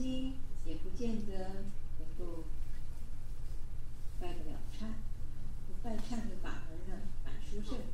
经也不见得能够拜得了忏。不拜忏的法门呢，蛮殊胜，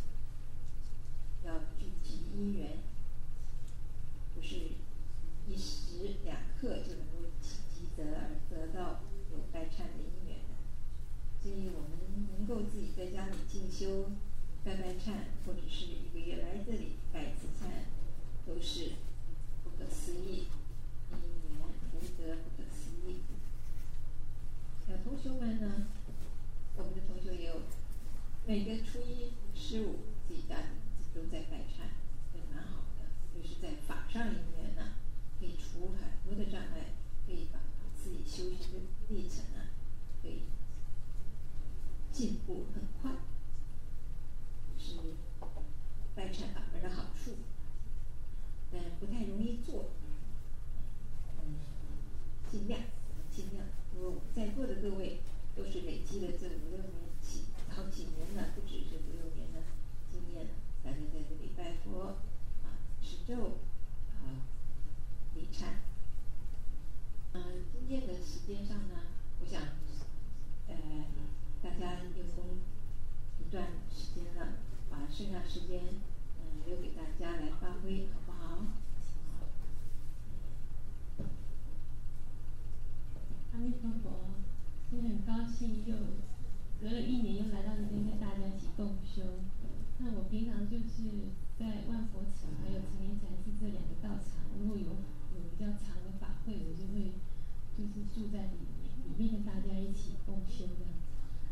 要聚集因缘，不是一时两刻就能够积德而得到有拜忏的因缘的。所以我们能够自己在家里静修拜忏，或者是一个月来这里拜一次忏，都是不可思议，因缘福德不可思议。同学们呢，我们的同学也有每个初一、15自己家里都在拜忏，也蛮好的。就是在法上因缘呢，可以除很多的障碍，可以把自己修行的历程呢，可以进步很快，是拜忏法门的好处，但不太容易做。尽量。因为我们在座的各位都是累积了这5、6年好几年了，不止这5、6年的经验了。大家在这里拜佛持咒礼忏。今天的时间上呢，我想大家用功一段时间了，把剩下时间留给大家来发挥，好不好？ 阿弥陀佛，今天很高兴又隔了1年又来到这边跟大家一起共修。那我平常就是在万佛寺还有成林禅寺这2个道场，如果有比较长的法会，我就会就是住在里面跟大家一起共修这样子。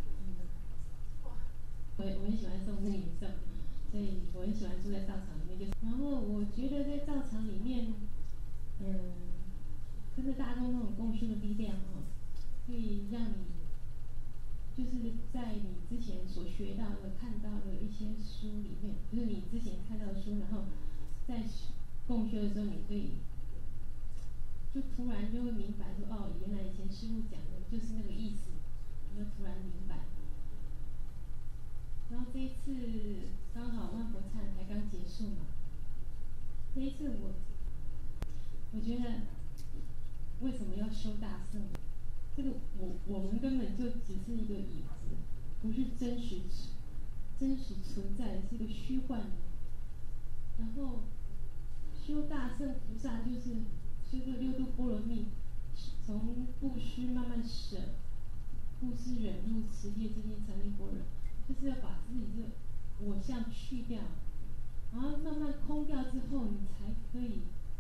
我很喜欢诵那个影诵，所以我很喜欢住在道场里面。然后我觉得在道场里面，跟着大众那种共修的力量可以让你就是在你之前所学到的、看到的一些书里面，就是你之前看到的书，然后在共修的时候，你可以就突然就会明白说，原来以前师父讲的就是那个意思，你就突然明白。然后这一次刚好万佛忏才刚结束嘛，这一次我觉得为什么要修大圣？这个我们根本就只是一个影子，不是真实存在的，是一个虚幻的。然后修大圣菩萨就是修这6度波罗蜜，从布施慢慢舍，布施忍辱持戒这些禅定般若，就是要把自己这我相去掉，然后慢慢空掉之后，你才可以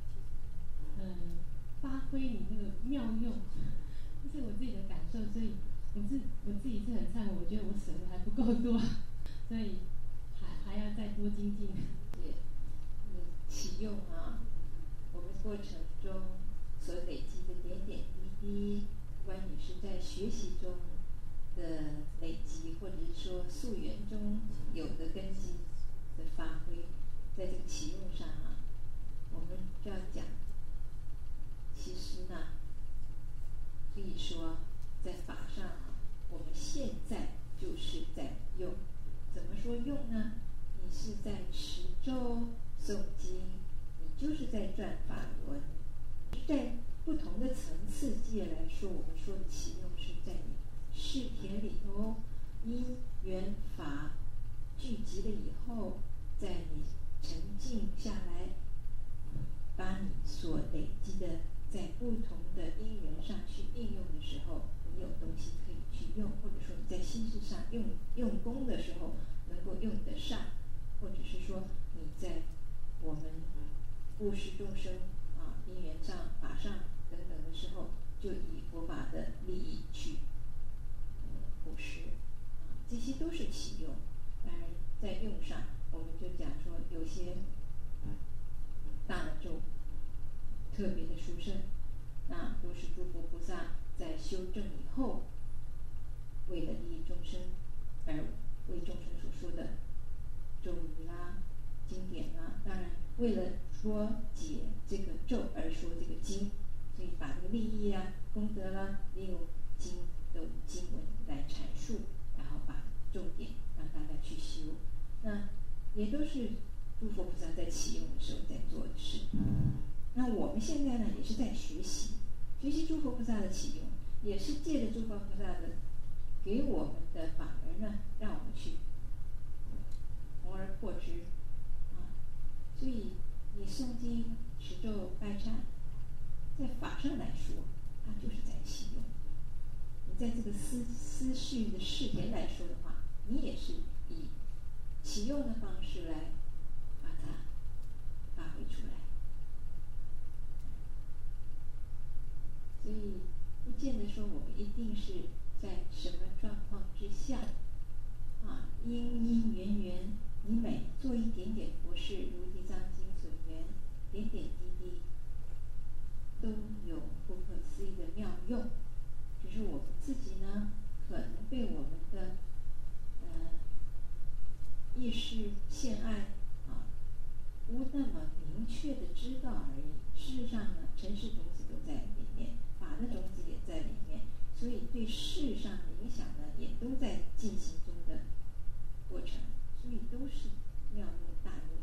发挥你那个妙用。这是我自己的感受，所以我自己是很忏悔，我觉得我舍的还不够多，所以还要再多精进。 启用我们过程中所累积的点点滴滴，不管你是在学习中的累积，或者是说溯源中有的根基的发挥，在这个启用上我们这样讲，其实呢，可以说在法上我们现在就是在用。怎么说用呢？你是在持咒诵经，你就是在转法轮。在不同的层次界来说，我们说的启用是在你视田里头因缘法聚集了以后，在你沉静下来，把你所累积的在不同的因缘上去应用的时候，你有东西可以去用，或者说你在心事上用功的时候能够用得上，或者是说你在我们布施众生因缘上、法上等等的时候，就以佛法的利益去布施这些都是启用。当然在用上，我们就讲说有些大的咒特别的殊胜，那都是诸佛菩萨在修正以后，为了利益众生而为众生所说的咒语经典当然为了说解这个咒而说这个经，所以把这个利益功德利用经文来阐述，然后把重点让大家去修，那也都是诸佛菩萨在启用的时候在做的事。那我们现在呢，也是在学习， 学习诸佛菩萨的启用，也是借着诸佛菩萨的给我们的法门呢，让我们去弘而扩之啊。所以你诵经、持咒、拜忏，在法上来说，它就是在启用。你在这个思绪的视田来说的话，你也是以启用的方式来把它发挥出来。所以不见得说我们一定是在什么状况之下啊，因缘缘，你每做一点点佛事，如地藏经所言，点点滴滴都有不可思议的妙用。只是我们自己呢，可能被我们的意识陷害啊，不那么明确的知道而已。事实上呢，尘世种子都在里面，法的种子也在里面，所以对事上的影响呢，也都在进行中的过程，所以都是妙用大用。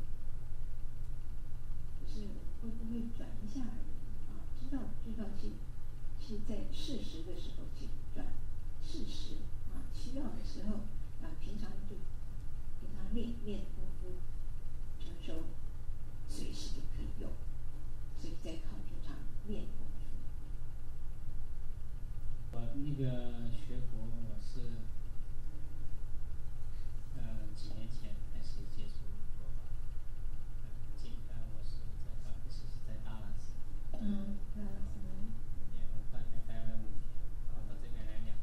只是我们会不会转一下而已啊？知道去在适时的时候去转，适时啊，需要的时候啊，平常练功夫，成熟，随时就可以用，所以再靠平常练功夫。 我那个学佛，我是几年前开始接触佛法，我是刚开始是在达拉斯，我大概待了5年，然后到这边来2年。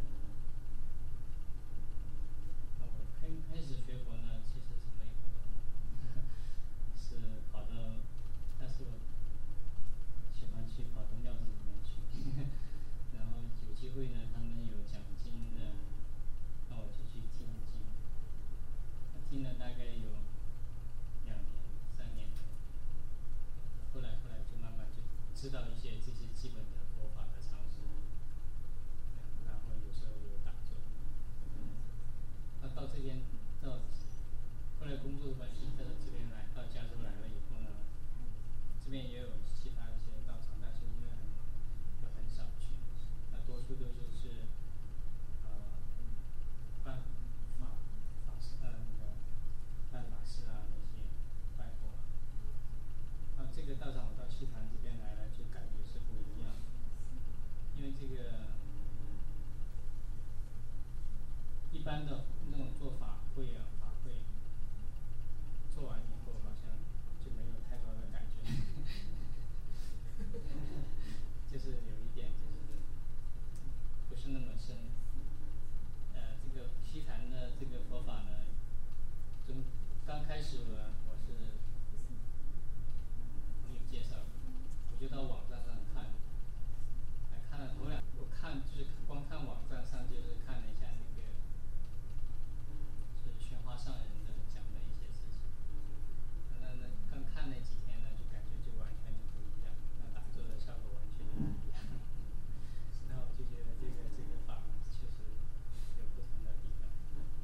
那我开始学佛呢，其实什么也不懂，是跑到，但是我喜欢去跑到庙子里面去，然后有机会呢，他们有讲经的，那我就去听经，听了大概有2年、3年，后来就慢慢就知道一些这些基本的佛法的常识，然后有时候有打坐。那到这边后来工作的关系，到这边来到加州来了以后呢，这边也有其他一些道场，但是因为很少去，那多数都是办法事啊那些拜佛啊。这个道场我到西坛这边来了，就感觉是不一样，因为这个一般的那种做法会做完以后好像就没有太多的感觉，就是有一点就是不是那么深。这个西坛的这个佛法呢，刚开始我是朋友介绍，我就到网站上看了头2，我就是光看网站上就是看了一下那个是宣花上人的讲的一些事情。那刚看那几天呢，就感觉就完全就不一样，那打坐的效果完全就不一样。然后就觉得这个法门确实有不同的地方。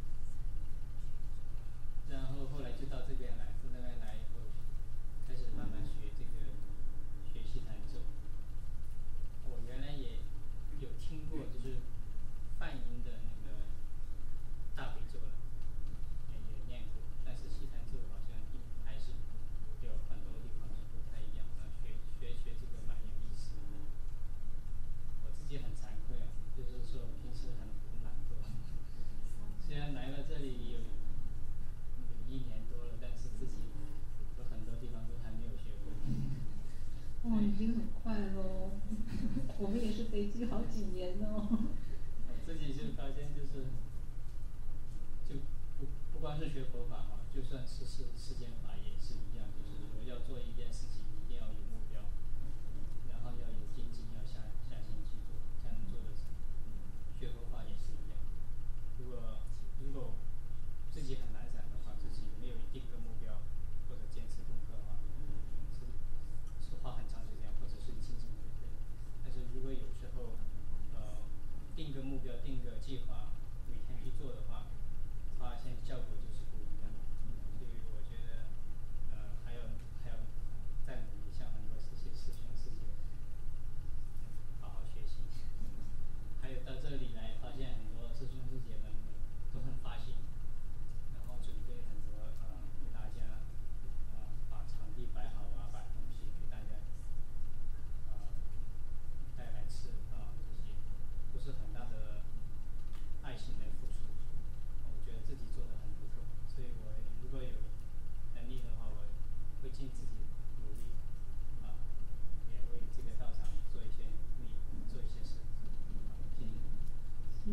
然后后来就到这边来，以后开始慢慢学西坛咒。我原来也有听过，就是梵音的那个大悲咒了，也念过，但是西坛咒好像还是有很多地方是不太一样。学这个蛮有意思的。我自己很惭愧啊，就是说平时很懒惰，虽然来了这里有1年多了，但是自己有很多地方都还没有学会。 已经很快喽，我们也是累积好几年哦。 我自己就发现就不光是学佛法嘛，就算是世间法也是一样，就是说要做一件事情一定要有目标，然后要有精进，要下心去做，才能做得成。学佛法也是一样，如果自己很懒散的话，自己没有定个目标或者坚持功课的话，是花很长时间，或者是精进不会。但是如果有时候定个目标，定个计划，每天去做的话，发现效果就是不一样。所以我觉得还要再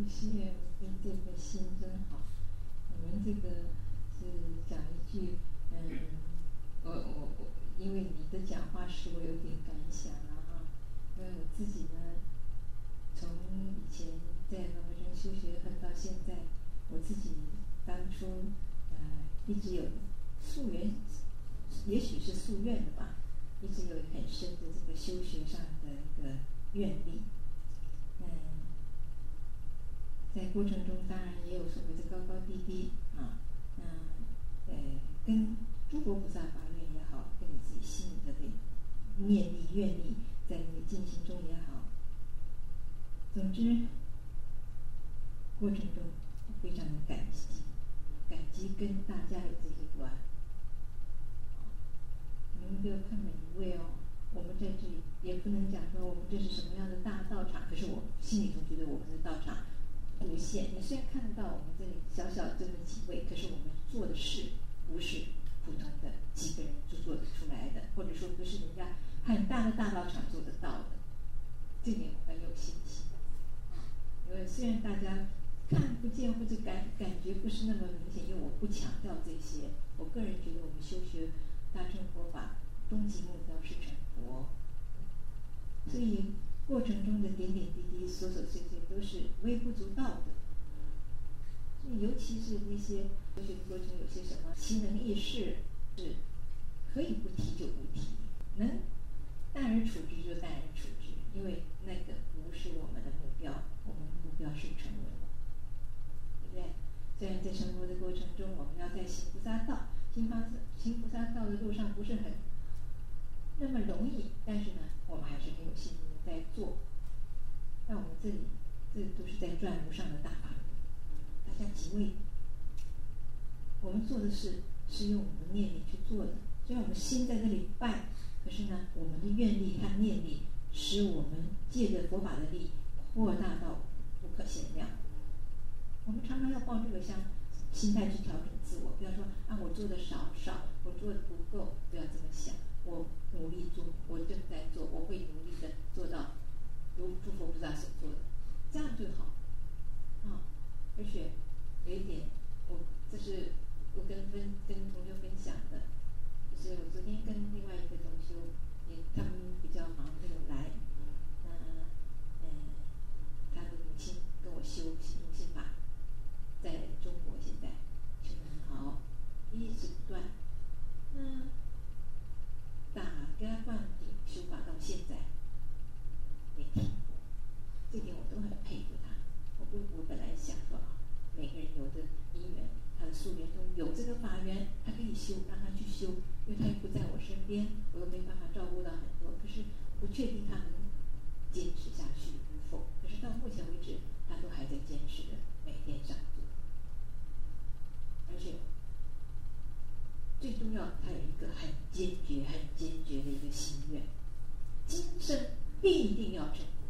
谢，您这个心真好。你们这个是讲一句，我，因为你的讲话使我有点感想了啊。因为我自己呢，从以前在罗生修学到现在，我自己当初一直有夙愿，也许是夙愿的吧，一直有很深的这个修学上的一个愿力。在过程中当然也有所谓的高高低低啊，跟诸佛菩萨发愿也好，跟你自己心里的念力愿力在那个进行中也好，总之过程中非常的感激跟大家有这些关。你们不要看每一位哦，我们在这里也不能讲说我们这是什么样的大道场，可是我心里总觉得我们的道场无限。你虽然看得到我们这里小小这么几位，可是我们做的事不是普通的几个人就做得出来的，或者说不是人家很大的大道场做得到的。这点我很有信心。因为虽然大家看不见或者感觉不是那么明显，因为我不强调这些。我个人觉得我们修学大乘佛法，终极目标是成佛。所以过程中的点点滴滴、琐琐碎碎都是微不足道的。尤其是那些修学的过程，有些什么奇能异事，是可以不提就不提，能淡然处之就淡然处之，因为那个不是我们的目标，我们的目标是成为我，对不对？虽然在成佛的过程中，我们要在行菩萨道，行菩萨道的路上不是很那么容易，但是呢，我们还是很有信心的在做。那我们这里，这都是在转无上的大法门。大家几位，我们做的事是用我们的念力去做的。虽然我们心在这里拜，可是呢，我们的愿力和念力使我们借着佛法的力扩大到不可限量。我们常常要抱这个心态去调整自我，不要说我做的少，我做的不够，不要这么想。我努力做，我正在做，我会努力的做到如诸佛菩萨所做的，这样就好。而且有一点，这是我跟同学分享的，就是我昨天跟另外一个同修，他们比较忙没有来，他的母亲跟我修心中心法，在中国现在修得很好，一直不断，打嘎灌顶修法到现在没停过，这点我都很佩服他。我本来想说每个人有的因缘，他的夙愿中有这个法缘，他可以修，让他去修，因为他又不在我身边，我又没办法照顾到很多。可是不确定他能坚持下去与否。可是到目前为止，他都还在坚持的每天上座，而且最重要，他有一个很坚决的一个心愿，今生必定要成佛。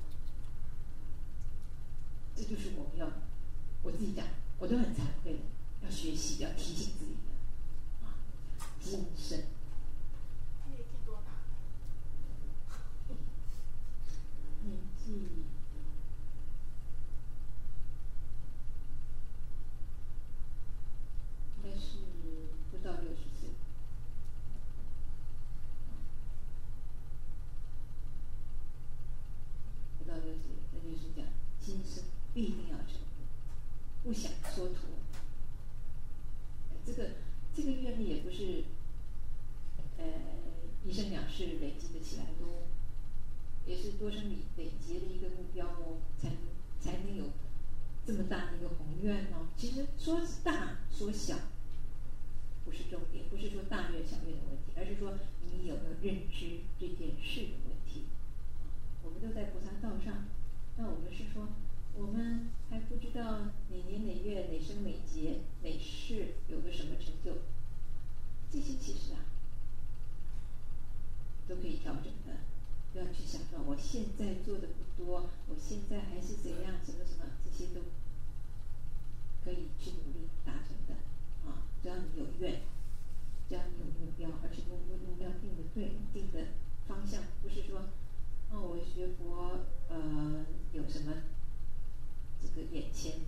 这就是我们要，我自己讲，我都很惭愧的，要学习，要提醒自己的今生。 年纪多大？ 年纪应该是不到60岁。不到60岁，那就是讲今生必定要成佛，不想蹉跎。这个愿力也不是一生两世累积的起来的哦，也是多生累积的一个目标哦，才能有这么大的一个宏愿哦。其实说大说小不是重点，不是说大愿小愿的问题，而是说你有没有认知这件事的问题。我们都在菩萨道上，那我们是说，我们还不知道哪年哪月哪生哪劫哪世有个什么成就，这些其实都可以调整的。不要去想到我现在做的不多，我现在还是怎样什么，这些都可以去努力达成的只要你有愿，只要你有目标，而且目标定的对，定的方向，不是说我学佛有什么这个眼前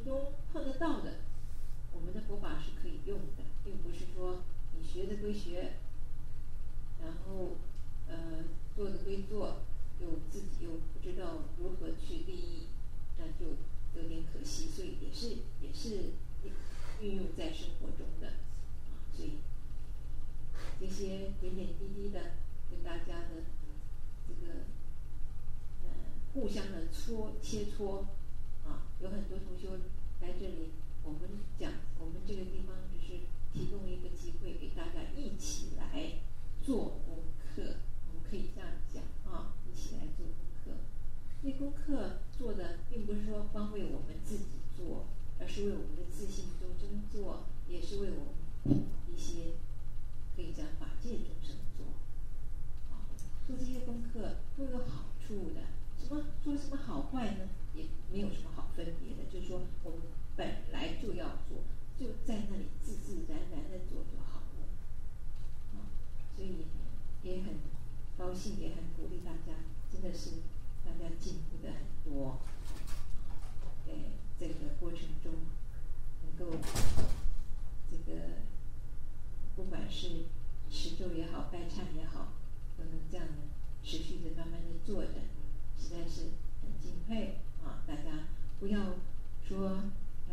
途中碰得到的，我们的佛法是可以用的，并不是说你学的归学，然后做的归做，自己又不知道如何去利益，那就有点可惜。所以也是运用在生活中的所以这些点点滴滴的跟大家的这个互相的切磋有很多同学来这里，我们这个地方只是提供一个机会给大家一起来做功课，我们可以这样讲一起来做功课。这功课做的并不是说光为我们自己做，而是为我们的自信众生做，也是为我们一些可以讲法界众生做。做这些功课都有好处的，说什么好坏呢？也没有什么好分别的，就是说我们本来就要做，就在那里自自然然的做就好了。所以也很高兴，也很鼓励大家，真的是大家进步的很多。在这个过程中，能够这个不管是持咒也好，拜忏也好，都能这样的持续的慢慢的做着，实在是很敬佩大家不要说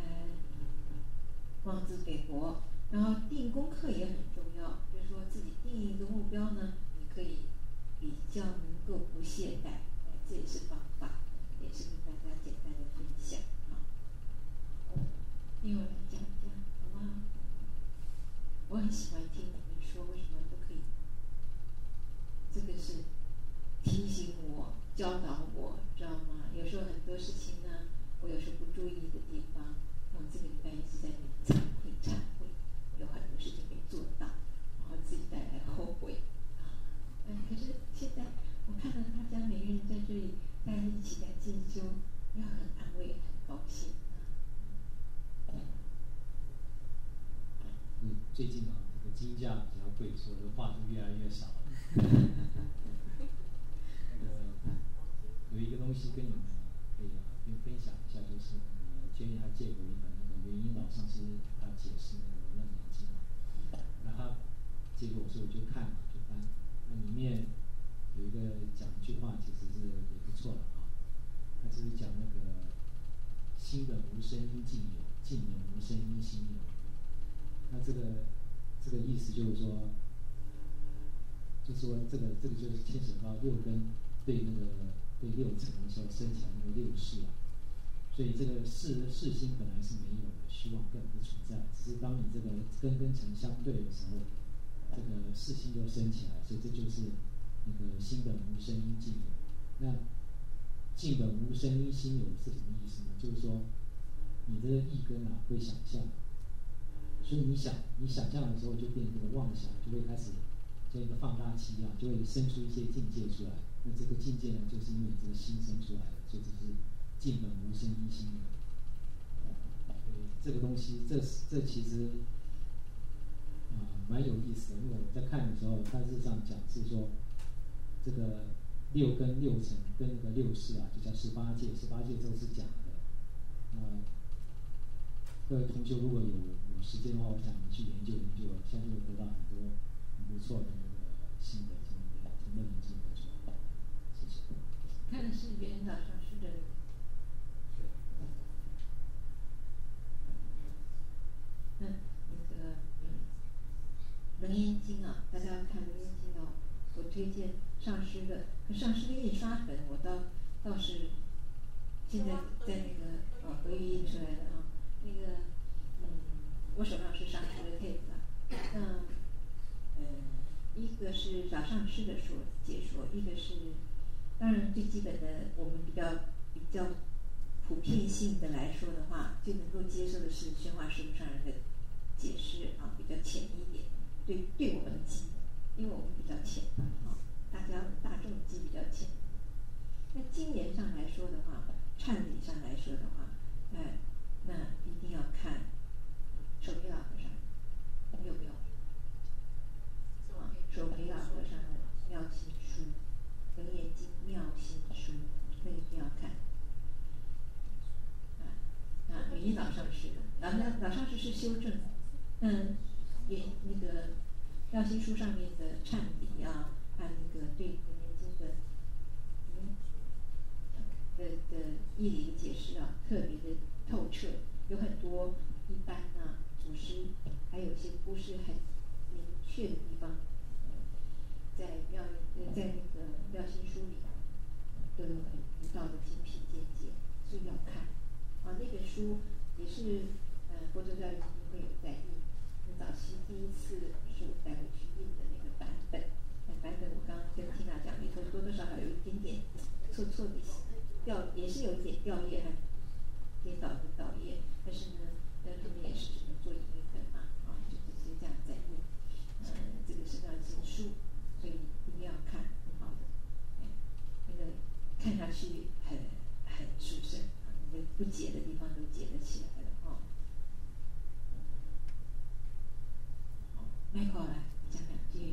妄自菲薄，然后定功课也很重要，就是说自己定一个目标呢，你可以比较能够不懈怠，这也是方法，也是跟大家简单的分享因为我来讲讲好吗？我很喜欢听你们说，为什么都可以，这个是提醒我教导我，知道吗？有时候很多事情呢，我有时候不注意的地方，我这个礼拜一直在那里忏悔，有很多事情没做到，然后自己带来后悔可是现在我看到大家每个人在这里，大家一起来进修，要很安慰，很高兴最近这个金价比较贵，所以我的话就越来越少了。有一个东西跟你们可以分享一下，就是Jenny他借过一本元音老上师他解释《楞严经》那他借给我说我就看就翻，那里面有一个讲一句话，其实是也不错的他就是讲那个心本无生应尽有，尽本无生应心有。那这个意思就是说，这个就是牵扯到六根对六尘的时候升起来那个六识所以这个世心本来是没有的，虚妄根本不存在，只是当你这个根跟尘相对的时候，这个世心就升起来，所以这就是那个心本无生应尽有。那尽本无生应心有是什么意思呢？就是说你这个意根会想象。所以你想象的时候，就变成这个妄想，就会开始像一个放大器一样，就会生出一些境界出来。那这个境界呢，就是因为这个心生出来的，所以这是尽本无生应心有。所以这个东西，这其实蛮有意思的。因为我在看的时候，它事实上讲是说，这个六根六尘跟那个六识就叫18界，18界都是假的。各位同学如果有时间的话，我想你去研究研究，相信会得到很多很不错的那个心得，从那里面得出来。谢谢。 看的是元音老上师的楞严经大家要看楞严经我推荐上师的，可上师的印刷本我倒是现在在那个回语印出来的那个我手上是上师的 tape 一个是找上师的解说，一个是当然最基本的，我们比较普遍性的来说的话，就能够接受的是宣化师父上人的解释比较浅一点，对我们的记，因为我们比较浅大众记比较浅。那经言上来说的话，忏礼上来说的话，那一定要看手培老和尚有没有手培老和尚的妙心书，楞严经妙心书，那一定要看元音老是修正，也那个廖心书上面的忏礼啊，还有那个对《楞严经》的义理的解释啊，特别的透彻，有很多一般啊祖师还有一些不是很明确的地方，在那个廖心书里都有很独到的精辟见解，所以要看啊。那本书也是佛州教育基金会有在印，早期第一次是我带回去印的那个版本。版本我刚刚跟缇娜讲，里头多多少少有一点点错的也是有一点掉页和颠倒的导页，但是呢，他们也是只能做一本嘛，就直接这样在印。这个是要经书，所以一定要看，很好的，那个看下去很殊胜，那个不解的地方都解得起来了哦。Michael 来讲两句。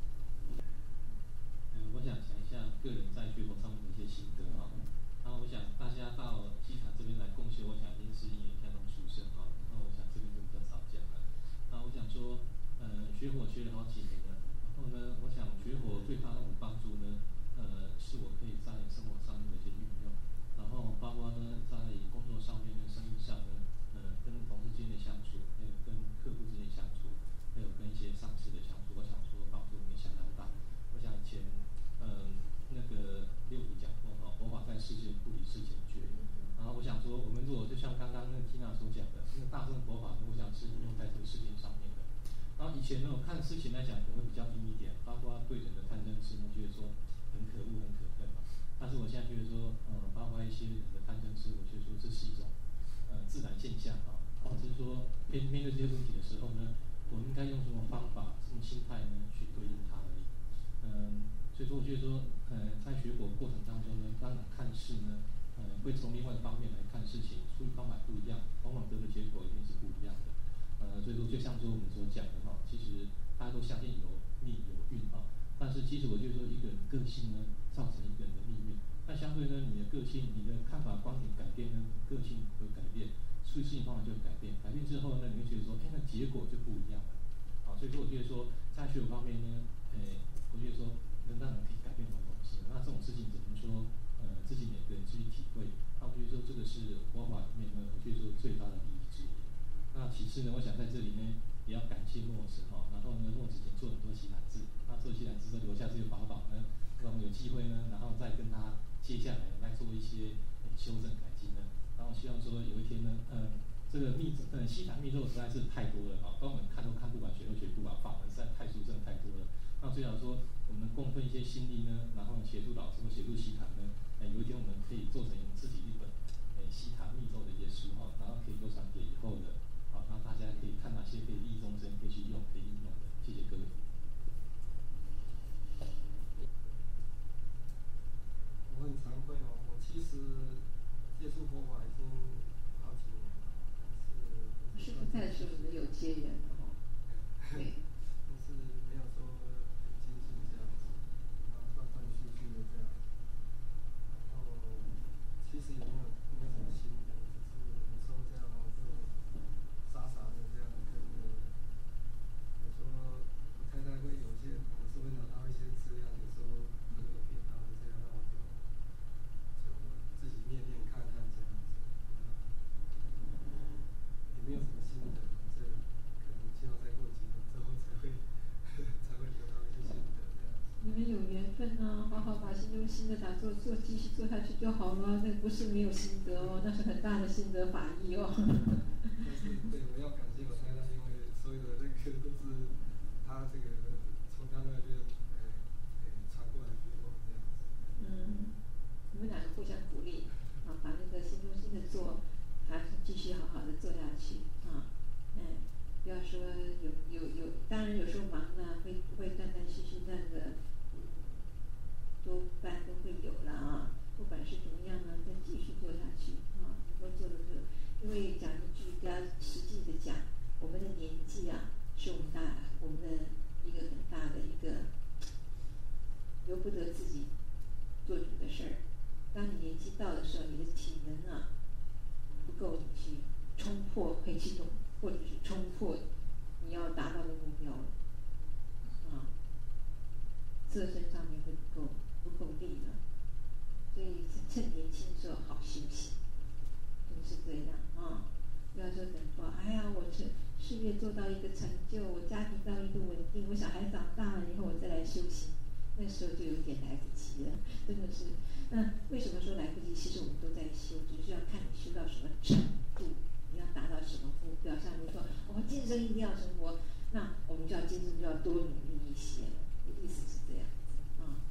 我想讲一下个人在学佛上面的一些心得啊。然后我想大家到西坛这边来共修，我想一定是因为相当殊胜啊。然后我想这边就比较少讲了。然后我想说，学佛学了好几年了。然后呢，我想学佛最大的帮助呢，是我可以在生活上面的一些运用。然后包括呢，在工作上面呢、生意上呢，跟同事间的相处，还有跟客户之间的相处，还有跟一些上司的相处，我想说帮助也相当大。我想以前，那个六祖讲过哈，佛法在世间不离世间觉。然后我想说，我们如果就像刚刚那个缇娜所讲的，那个大乘佛法，我想是用在这个世间上面的。然后以前呢，我看事情来讲可能会比较硬一点，包括对人的贪嗔痴，我觉得说很可恶、很可恨嘛。但是我现在觉得说，包括一些人的贪嗔痴，我觉得说这是一种自然现象啊。只是说面对这些问题的时候呢，我们应该用什么方法、什么心态呢去对应它而已。所以说我觉得说，在学佛过程当中呢，当然看事呢，会从另外的方面来看事情，处理方法不一样，往往得的结果一定是不一样的。所以说就像说我们所讲的哈，其实大家都相信有命有运哈，但是其实我就说一个人个性呢，造成一个人的命运。那相对呢，你的个性、你的看法、观点改变呢，个性会改变，处理事情方法就会改变。改变之后呢，你会觉得说，那结果就不一样了。所以说我觉得说，在学佛方面呢，我觉得说能让人可以改变很多东西。那这种事情只能说，自己每个人去体会。那我觉得说这个是佛法里面呢，我觉得说最大的利益之一。那其次呢，我想在这里呢，也要感谢墨子哈。然后呢，墨子以前做很多奇谈字，那做奇谈字之后留下这些法宝呢，让我们有机会呢，然后再跟他接下来来做一些修正改进呢。然后希望说有一天呢，这个西坛密咒实在是太多了啊，帮我们看都看不完，学都学不完，法门实在太殊胜太多了。那最好说我们共分一些心力呢，然后协助老师或协助西坛呢，有一天我们可以做成自己一本西坛密咒的一些书哈，然后可以流传给以后的，好，让大家可以看哪些可以利益众生，可以去用，可以应用的。谢谢各位。 我很惭愧哦，我其实接触佛法已经好几年了，但是师父在的时候你们有接人哦，对， 但是没有说很精进这样子，然后断断续续的这样，然后其实也没有什么心得，只是有时候这样就傻傻的这样跟着，有时候我太太会有时会拿到一些资料，有时候朋友给到的这样，那我就自己念念看看这样子，也没有什么心得，这可能需要再过几年之后才会得到一些心得这样子。 你们有缘分啊，好好把心中心的打坐继续做下去就好了。那不是没有心得哦，那是很大的心得法益哦。 但是对，我要感谢我太太，因为所有的那个都是她这个从她那边传过来给我这样子。 你们两个互相鼓励啊，把那个心中心的做，还是继续好好的做下去啊。不要说有，当然有时候忙了会断断续续，那个多半都会有了啊。不管是怎么样呢，再继续做下去啊，能够做的这个，因为讲一句比较实际的讲，我们的年纪啊，是我们的一个很大的一个由不得自己做主的事儿。当你年纪到的时候，你的体能啊不够你去冲破黑气洞，或者是色身上面会不够力了，所以趁年轻的时候好休息，就是这样啊。不要说等说，哎呀，我事业做到一个成就，我家庭到一个稳定，我小孩长大了以后我再来修行，那时候就有点来不及了，真的是。那为什么说来不及？其实我们都在修，只是要看你修到什么程度，你要达到什么目标。像你说，我今生一定要成佛，那我们就要今生就要多努力一些了，意思是这样子啊。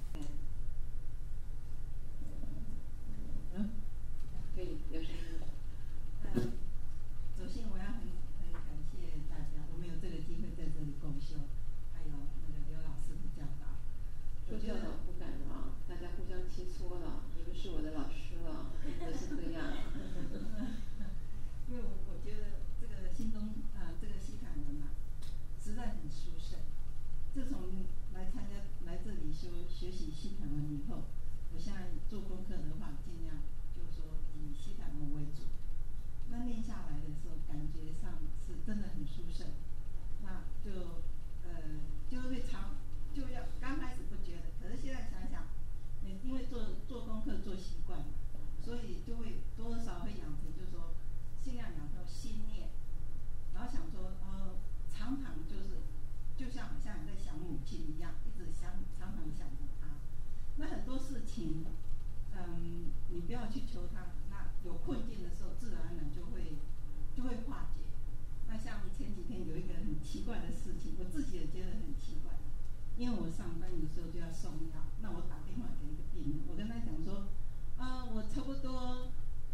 可以有声音。 首先我要很感谢大家，我们有这个机会在这里共修，还有那个刘老师的教导。 说教导不敢了，大家互相切磋了，你们是我的老师了，真的是这样。 因为我觉得这个心中这个西坦文啊，实在很殊胜。自从来这里学习西坦文以后，我现在做功课的话，尽量就是说以西坦文为主。那念下来的时候，感觉上是真的很殊胜。那就会就要刚开始不觉得，可是现在想想，因为做功课做习惯了，所以就会多多少会养成，就是说尽量养成心念，然后想说常常就像好像你在想母亲一样，一直常常想着她。那很多事情，你不要去求她，那有困境的时候，自然而然就会化解。那像前几天有一个很奇怪的事情，我自己也觉得很奇怪，因为我上班有时候就要送药，那我打电话给一个病人，我跟他讲说，我差不多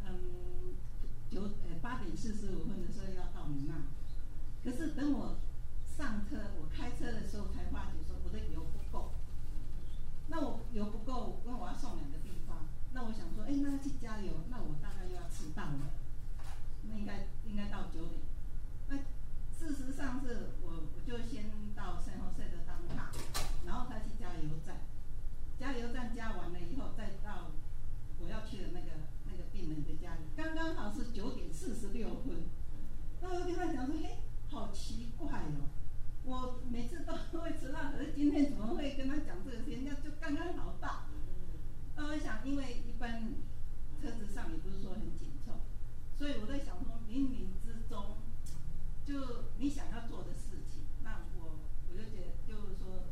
8点45分的时候要到你那，可是等我上车，我开车的时候才发觉说我的油不够。那我油不够，因为我要送2个地方，那我想说，那去加油，那我大概又要迟到了，那应该到9点。那事实上是我就先到圣后塞的当塔，然后再去加油站，加油站加完了以后，再到我要去的那个病人的家里，刚刚好是9点46分。那我就跟他讲说，好奇怪哦。我每次都会迟到，可是今天怎么会跟他讲这个时间？就刚刚好到。那我想，因为一般车子上也不是说很紧凑，所以我在想说，冥冥之中，就你想要做的事情，那我就觉得，就是说，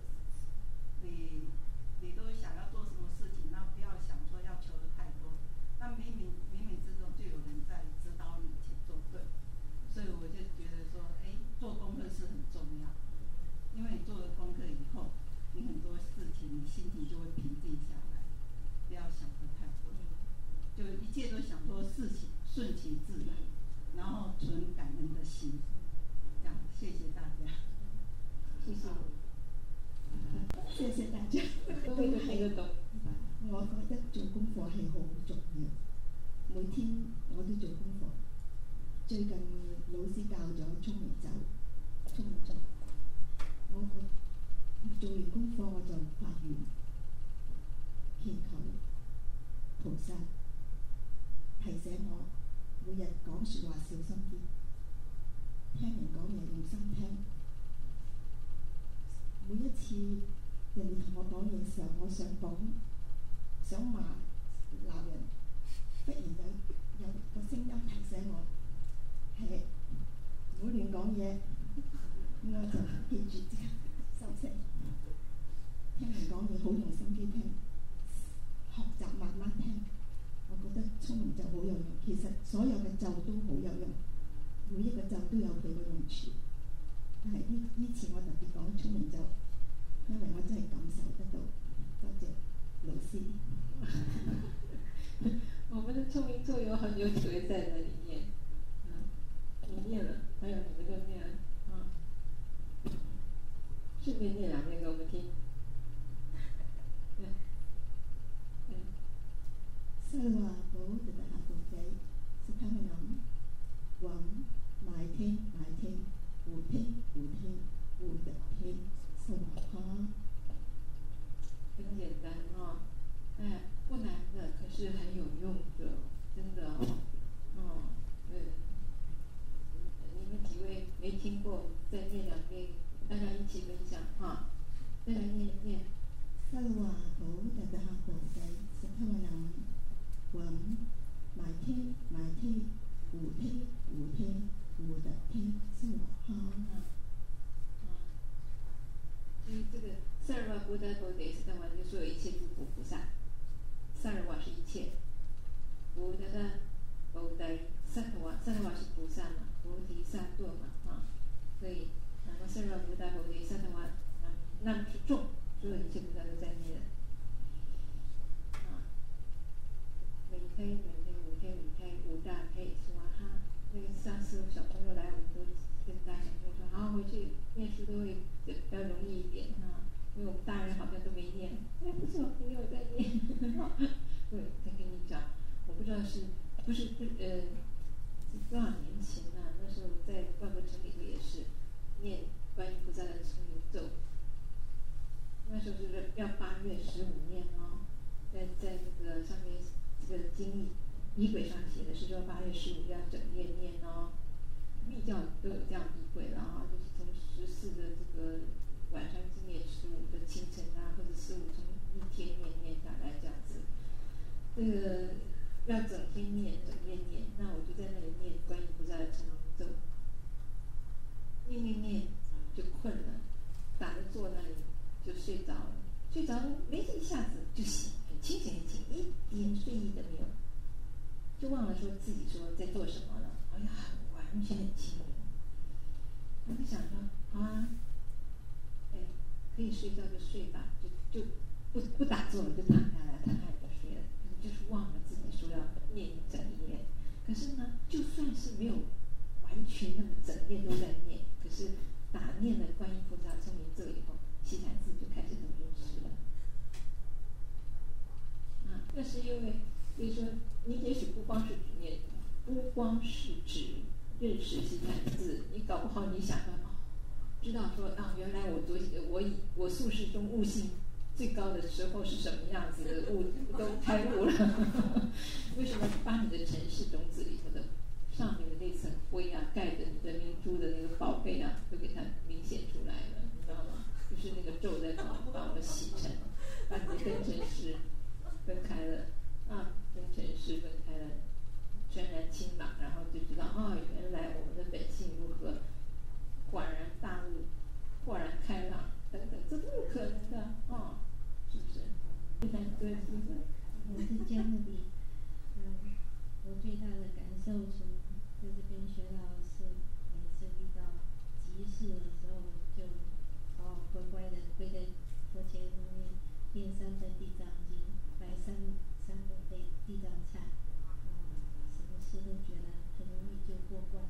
你都想要做什么事情，那不要想说要求的太多，那冥冥之中就有人在指导你去做对。所以我就觉得说，做功课是很重要。因为你做了功课以后，你很多事情你心情就会平静下来，不要想得太多，就一切都想说事情顺其自然，然后存感恩的心，这样谢谢大家。 谢谢。 謝謝大家。 都會睇得到。 我覺得做功課係好重要，每天我都做功課。最近老師教咗聰明咒，我做完功課我就發願，祈求菩薩提醒我每日講説話小心啲，聽人講嘢用心聽。每一次人哋同我講嘢嘅時候，我想罵鬧人，忽然有個聲音提醒我，唔好亂講嘢，我就記住即刻收聲。聽人講嘢好用心機聽，學習慢慢聽。我覺得聰明咒好有用，其實所有嘅咒都好有用，每一個咒都有佢嘅用處。但係呢次我特別講聰明咒，因為我真係感受得到。多謝老師。 我们的聪明咒有很有体会在那里面。你念了，还有你们都念了啊。顺便念2遍给我们听。 Sarva Bodhidharma Bhute Suthamanam Wam Mai Thiên Wu Thiên Wu Đật Thiên Sarva。 很简单啊，不难的，可是很有用的，真的哦。对，你们几位没听过，再念2遍，大家一起分享哈。再来念一念。 萨罗瓦佛达达哈佛在萨他瓦南王买天五天五的天萨瓦哈。 所以这个萨尔瓦布达佛得是当完就所有一切诸佛菩萨，萨尔瓦是一切，布达达佛得萨特瓦是菩萨嘛，菩提萨埵嘛所以那么萨尔瓦布达佛得萨特瓦那么是众，所有一切菩萨都在内的每天五大胚是吧哈？那个上次小朋友来，我们都跟大小朋友说，好回去念书都会比较容易一点因为我们大人好像都没念，不是小朋友在念对，再跟你讲，我不知道是不是多少年前那时候在万佛城里头也是念观音菩萨的称名咒，那时候是要8月15念在那个上面这个经仪轨上写的是说8月15要整夜念密教都有这样仪轨了就是从14的这个晚上纪念15的清晨或者15从一天念下来这样子，这个要整天念整夜念，那我就在那里念观音菩萨的称名咒，念就困了，打着坐那里就睡着了，没一下子就醒，很清醒，一点睡意都没有，就忘了说自己说在做什么了。哎呀，完全很清明。我就想说，好可以睡觉就睡吧，就不打坐了，就躺下来就睡了，就是忘了自己说要念一整夜。可是呢，就算是没有完全那么整夜都在念，可是打念了观音菩萨称名咒以后，西禅寺就开始读经师了。那是因为，所以说你也许不光是指认识西禅寺，你搞不好你想到知道说原来我宿世中悟性最高的时候是什么样子的，都开悟了。为什么把你的尘世种子里头的上面的那层灰盖着你的明珠的那个宝贝都给它明显出来了，你知道吗？就是那个咒在帮我洗尘，把你的跟尘世分开了跟尘世分开了，全然清朗，然后就知道原来我们的本性如何恍然大悟，豁然开朗等等，这都有可能的是不是？对，是不是？ 我是江里，我最大的感受从在这边学到是，每次遇到急事的时候，就乖乖的跪在佛前念3本地藏经，摆3本地藏忏，什么事都觉得很容易就过关了。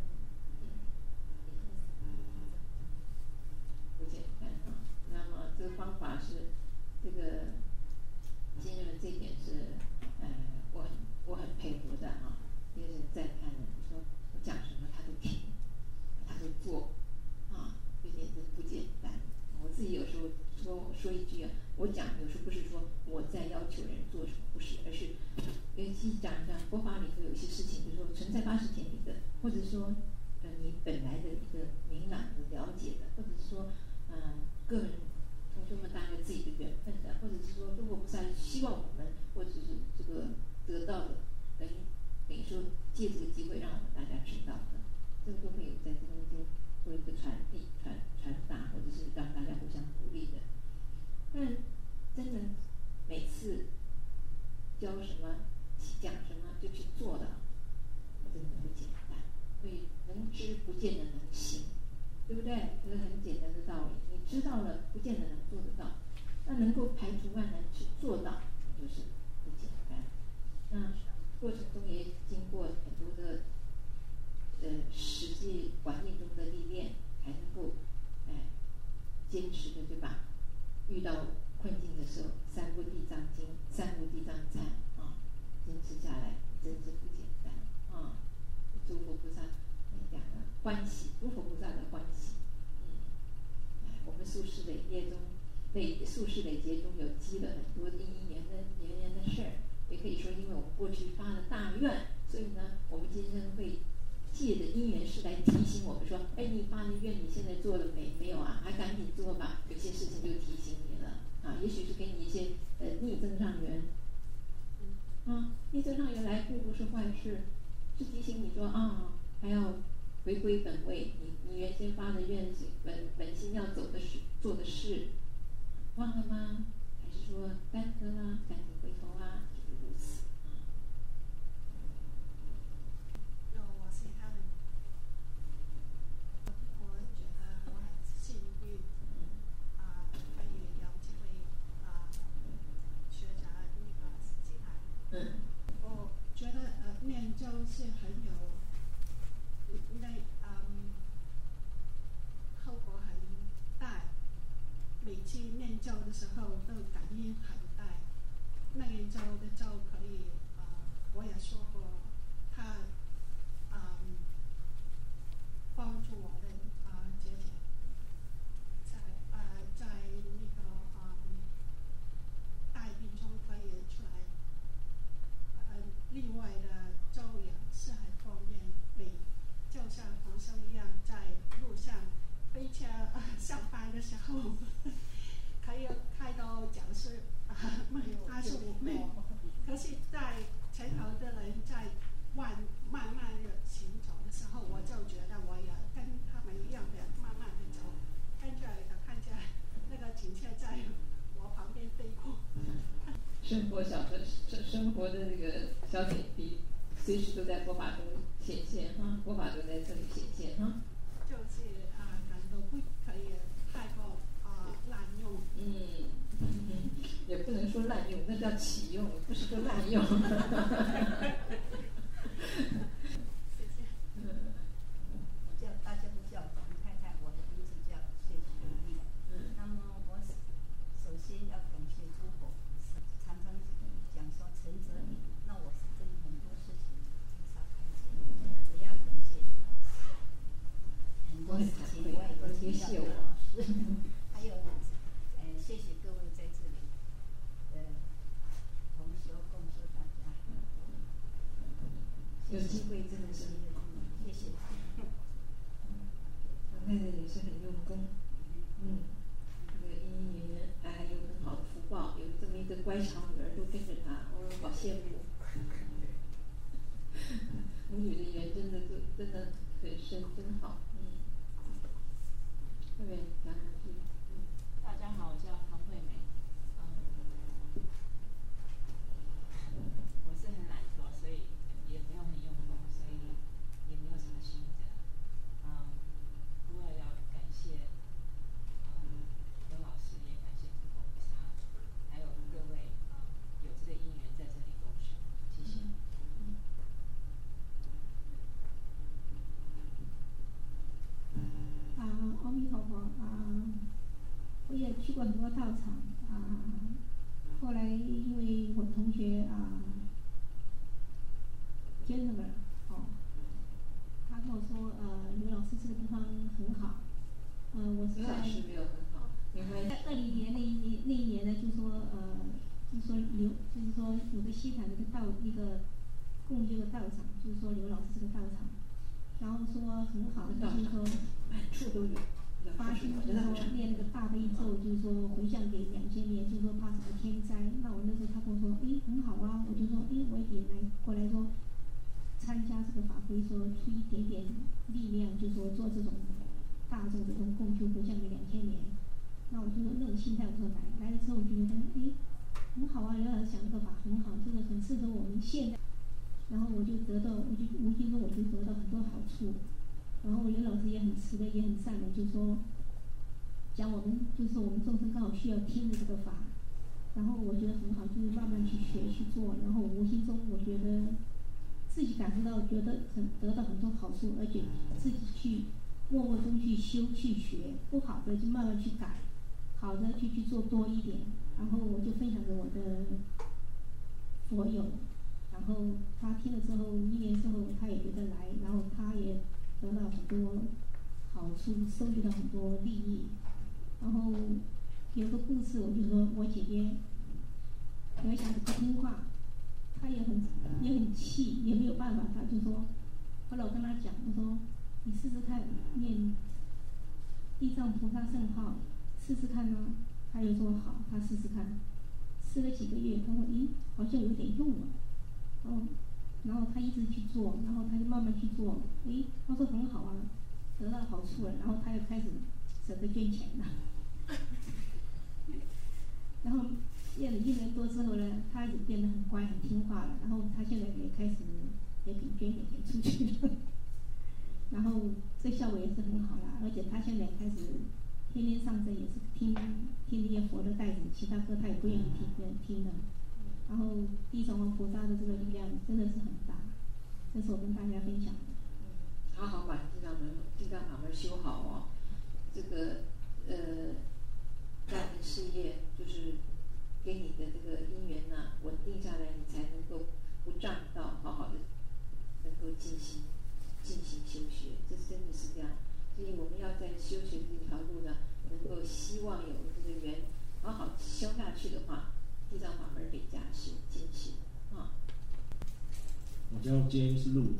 不简单那么这个方法是这个今日这点是我很佩服的别人在看的，你说我讲什么他都听，他都做这点真不简单。我自己有时候说一句我讲有时候不是说我在要求人做什么，不是，而是尤其讲佛法里头有一些事情，比如说存在80天里的，或者说你本来的一个明朗的了解的，或者是说个人同学们大家自己的缘分的，或者是说中国菩萨希望我们，或者是这个得到的，等于说借这个机会让我们大家知道的，这个都会有在这中间做一个传达，或者是让大家互相鼓励的。但真的每次教什么讲什么就去做的，真的不简单。所以能知不见得能行，对不对？这是很简单的道理。你知道了，不见得能做得到。那能够排除万难去做到，就是不简单。那过程中也经过很多的实际环境中的历练，才能够坚持的，对吧？遇到困境的时候，3部地藏经、3部地藏忏坚持下来真是不简单诸佛菩萨讲的欢喜，诸佛菩萨的欢喜。我们宿世累劫中有积了很多因缘的事儿，也可以说因为我们过去发了大愿，所以呢，我们今生会借着因缘事来提醒我们说，你发的愿你现在做了没有还赶紧做吧，有些事情就提醒你了也许是给你一些是提醒你说啊，还要回归本位，你原先发的愿景，本心要走的事，做的事，忘了吗？还是说耽搁啦，赶紧回头啊，就是如此。 我是他们，我觉得我很幸运，可以有机会学着那个西塔。我觉得念咒是很有后果很大，每次念咒的时候都感应很大。那个咒的咒可以我也说过，它帮助我的姐姐在那个大病中可以出来。另外的咒也是很方便，就像黄生一样，在路上飞车上班的时候，可以开到讲师他是我妹。可是，在前头的人在慢慢的行走的时候，我就觉得我也跟他们一样的慢慢的走，看见那个警车在我旁边飞过。 生活的那个小点滴，随时都在佛法中显现哈，佛法都在这里显现哈。 就是人都不可以太过滥用。 也不能说滥用，那叫启用，不是说滥用。 谢谢。 大家都叫黄太太，我的名字叫谢雪丽。那么我首先要感谢诸佛，常常讲说诚则灵，那我是跟很多事情很少开解，也要感谢刘老师，很多事情我也都请教刘老师，还有谢谢各位在这里同修共修大家， 有机会真的是谢谢。 老太太也是很用功，这个姻缘还有很好的福报，有这么一个乖巧女儿都跟着她，我好羡慕。母女的缘真的很深，真好。后面讲两句。 大家好，我叫唐惠美。我是很懒惰，所以也没有很用功，所以也没有什么心得。不过要感谢刘老师，也感谢诸佛菩萨，还有各位有这个因缘在这里共修，谢谢。 阿弥陀佛我也去过很多道场后来因为我同学gentleman 他跟我说刘老师这个地方很好，我是在没有很好， 在2020年那一年呢，就是说有个西坛的一个共修的道场，就是说刘老师这个道场，然后说很好，就是说满处都有。 发心就是说念那个大悲咒，就是说回向给2000年，就是说怕什么天灾。那我那时候他跟我说，很好啊，我就说，我也过来说参加这个法会，说出一点点力量，就说做这种大众的这种共修回向给2000年。那我就说那种心态，我说来了之后，我就觉得很好啊，刘老师讲这个法很好，这个很适合我们现在。然后我就无形中我就得到很多好处。然后刘老师也很慈悲，也很善的，就说讲我们就是我们众生刚好需要听的这个法，然后我觉得很好，就是慢慢去学去做，然后无形中我觉得自己感受到，觉得得到很多好处，而且自己去默默中去修去学，不好的就慢慢去改，好的就去做多一点。然后我就分享给我的佛友，然后他听了之后，1年之后他也觉得来，然后他也得到很多好处，收集到很多利益。然后有个故事，我就说我姐姐有一小孩子不听话，她也很气，也没有办法，她就说，后来我跟她讲，我说你试试看念地藏菩萨圣号，试试看呢。她就说好，她试试看，试了几个月，她说好像有点用了。 然后他一直去做，然后他就慢慢去做，诶，他说很好啊，得到好处了，然后他又开始舍得捐钱了。然后练了1年多之后呢，他也变得很乖很听话了，然后他现在也开始也肯捐点钱出去了。然后这效果也是很好啦，而且他现在开始天天上阵，也是听这些佛的带子，其他歌他也不愿意听的。然后地藏王菩萨的这个力量真的是很大，这是我跟大家分享的。 好好把地藏法门修好哦。这个家庭事业就是给你的这个姻缘呐、稳定下来，你才能够不障道，好好的能够进行修学，这真的是这样。所以我们要在修学这条路呢，能够希望有这个缘好好修下去的话，地藏法门得加修精修啊。 我叫监是路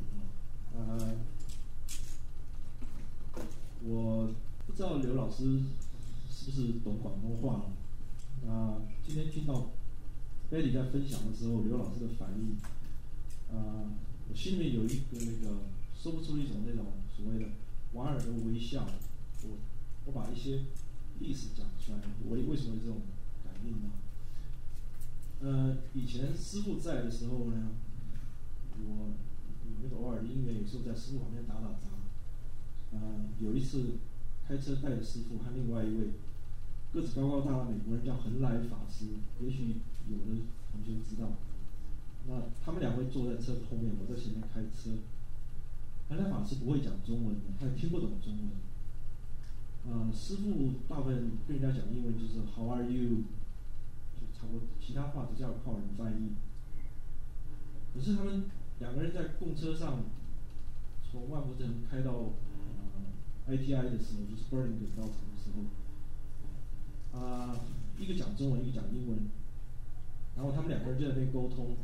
我不知道刘老师是不是懂广东话今天听到 Betty 在分享的时候，刘老师的反应我心里面有一个说不出一种那种所谓的莞尔的微笑。我把一些历史讲出来，我为什么有这种感应呢？以前师父在的时候呢，我有那个偶尔的因缘，有时候在师父旁边打杂。有一次开车带着师父和另外一位个子高高大大美国人叫恒来法师，也许有的同学知道。那他们2位坐在车后面，我在前面开车。恒来法师不会讲中文的，他也听不懂中文。师父大部分跟人家讲英文就是 How are you， 就差不多，其他话都要靠人翻译。可是他们2个人在共车上，从万福城开到ITI 的时候，就是 Burlington 高层的时候，一个讲中文，一个讲英文，然后他们2个人就在那边沟通。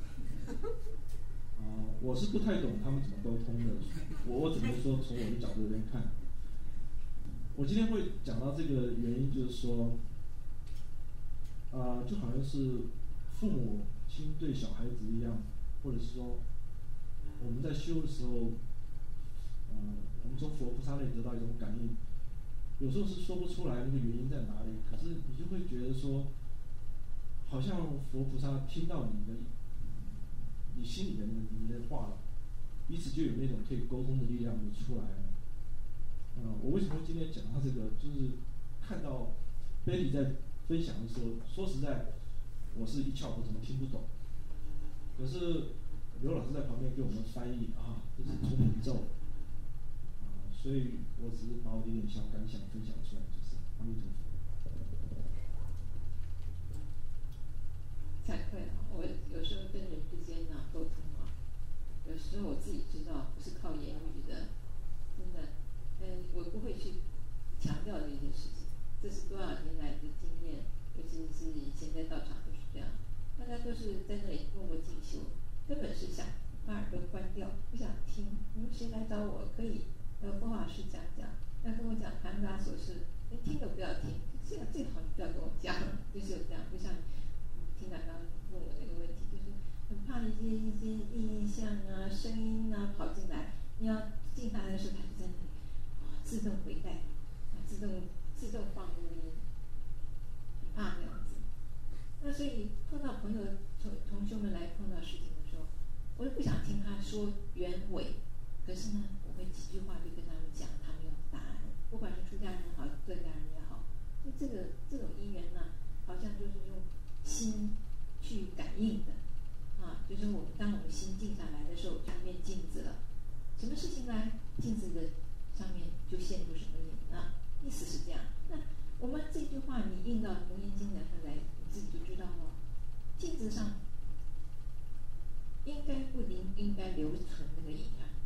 我是不太懂他们怎么沟通的，我只能说从我的角度这边看。我今天会讲到这个原因，就是说，就好像是父母亲对小孩子一样，或者是说我们在修的时候，我们从佛菩萨那里得到一种感应，有时候是说不出来那个原因在哪里，可是你就会觉得说，好像佛菩萨听到你心里的你的话了，彼此就有那种可以沟通的力量就出来了。我为什么今天讲到这个，就是看到 Betty 在分享的时候，说实在，我是一窍不通，听不懂。可是刘老师在旁边给我们翻译这是出门咒所以我只是把我的一点小感想分享出来，就是阿弥陀佛。 惭愧我有时候跟人之间沟通有时候我自己知道不是靠言语的，真的，我不会去强调这些事情，这是多少年来的经验，尤其是以前在道场都是这样，大家都是在那里默默进修，根本是想把耳朵关掉，不想听。谁来找我可以佛法师讲，要跟我讲含杂所事，连听都不要听，这样最好你不要跟我讲，就是有这样，就像听刚刚问我那个问题，就是很怕一些印象声音跑进来，你要静下来的时候，它就在那里自动回带，自动放录音，很怕那样子。那所以碰到朋友同学们来碰到事情的时候，我就不想听他说原委，可是呢，我会几句话就跟他们讲，他们有答案，不管是出家人好，在家人也好，就这种因缘好像就是用心去感应的就是当我们心静下来的时候，就一面镜子了，什么事情来，镜子的上面就现出什么影意思是这样。那我们这句话你印到《楞严经》上来，你自己就知道了。镜子上应该不应该留存那个影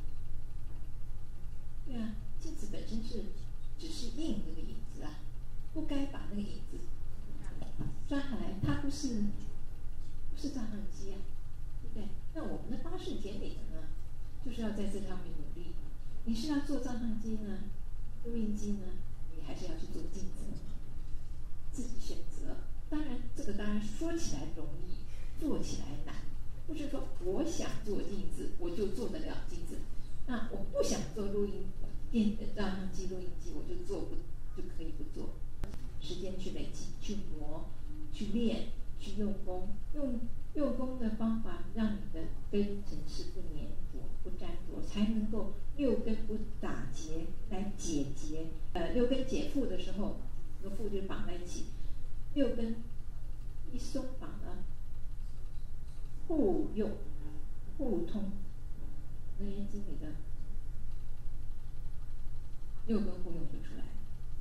对啊，镜子本身只是印那个影子不该把那个影子抓下来，它不是照相机对不对？那我们的八识减领呢，就是要在这方面努力。你是要做照相机呢，录音机呢，你还是要去做镜子，自己选择。当然，这个当然说起来容易，做起来难。 不是说我想做镜子我就做得了镜子，那我不想做照相机、录音机，我就可以不做。时间去累积、去磨、去练、去用功，用功的方法，让你的根尘是不粘着、不粘着，才能够六根不打结来解结。六根解缚的时候，那个缚就绑在一起，六根一松绑了，互用、互通。楞严经里的六根互用就出来了。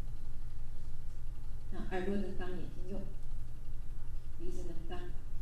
那耳朵能当眼睛用，鼻子能当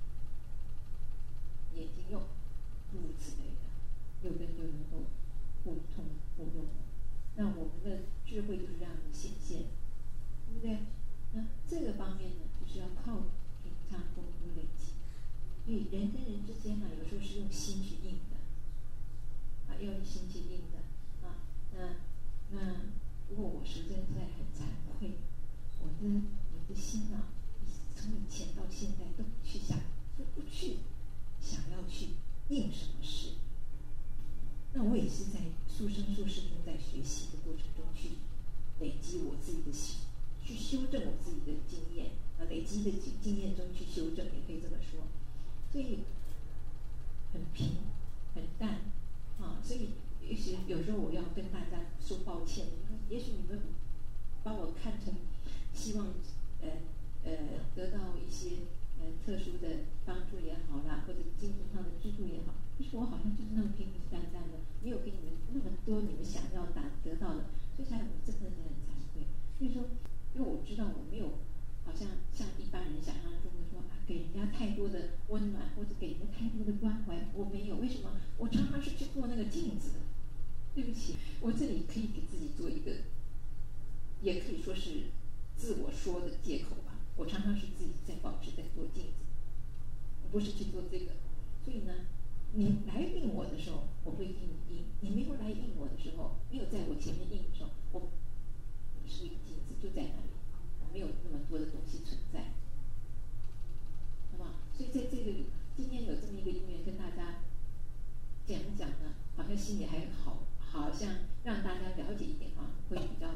眼睛用，诸如此类的，六根就能够互通互用了。那我们的智慧就是这样的显现，对不对？那这个方面呢，就是要靠平常功夫累积。所以人跟人之间呢，有时候是用心去应的，用心去应的那如果我实在很惭愧，我的心啊，从以前到现在都不去想要去应什么事。那我也是在速生速世中，在学习的过程中去累积我自己的心，去修正我自己的经验，累积的经验中去修正，也可以这么说。所以很平很淡所以也许有时候我要跟大家说抱歉，也许你们把我看成希望得到一些特殊的帮助也好啦，或者精神上的支柱也好，可是我好像就是那么平平淡淡的，没有给你们那么多你们想要得到的，所以才我真的很惭愧。所以说，因为我知道我没有好像一般人想象中的说给人家太多的温暖，或者给人家太多的关怀，我没有。为什么？我常常是去做那个镜子的。对不起，我这里可以给自己做一个，也可以说是自我说的借口吧。我常常是自己在保持在做镜子，我不是去做这个。所以呢，你来应我的时候，我会给你应；你没有来应我的时候，没有在我前面应的时候，我是一个镜子，就在那里，我没有那么多的东西存在。那么，所以在这个今天有这么一个因缘跟大家讲呢，好像心里还好像让大家了解一点会比较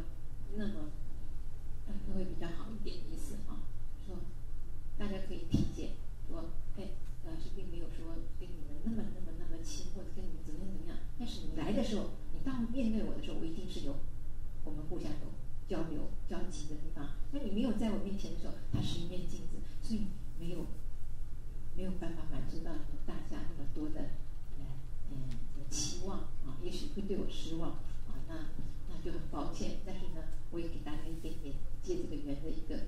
会比较好一点的意思说大家可以理解说，老师并没有说跟你们那么亲，或者跟你们怎么样，但是你来的时候，你当面对我的时候，我一定是有我们互相有交流交集的地方。那你没有在我面前的时候，它是一面镜子，所以没有办法满足到你们大家那么多的期望也许会对我失望那就很抱歉。但是呢，我也给大家一点点借这个缘的一个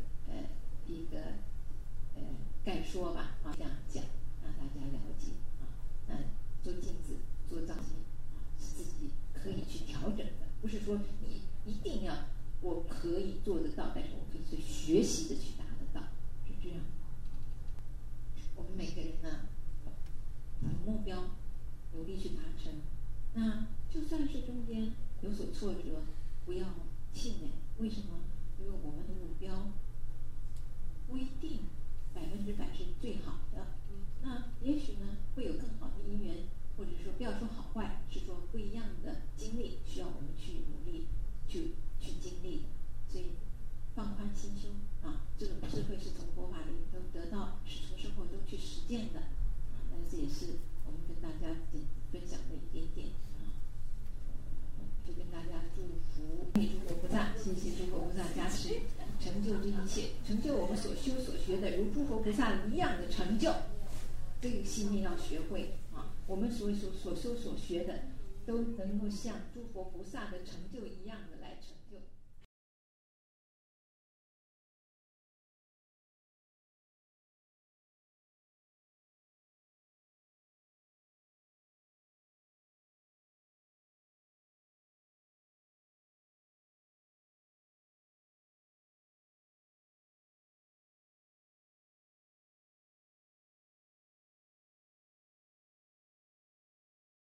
概说吧这样讲，让大家了解做镜子做造型是自己可以去调整的，不是说你一定要我可以做得到，但是我可以去学习的去达得到，是这样。我们每个人呢有目标，努力去达成。那就算是中间有所挫折，不要气馁。为什么？因为我们的目标不一定100%是最好的。那也许呢会有更好的因缘，或者说不要说好坏，是说不一样的经历需要我们去努力去经历的。所以放宽心胸这种智慧是从佛法里头得到，是从生活中去实践的但是这也是我们跟大家分享的一点点就跟大家祝福诸佛菩萨，谢谢诸佛菩萨加持，成就这一切，成就我们所修所学的如诸佛菩萨一样的成就。这个信念要学会我们所修所学的都能够像诸佛菩萨的成就一样的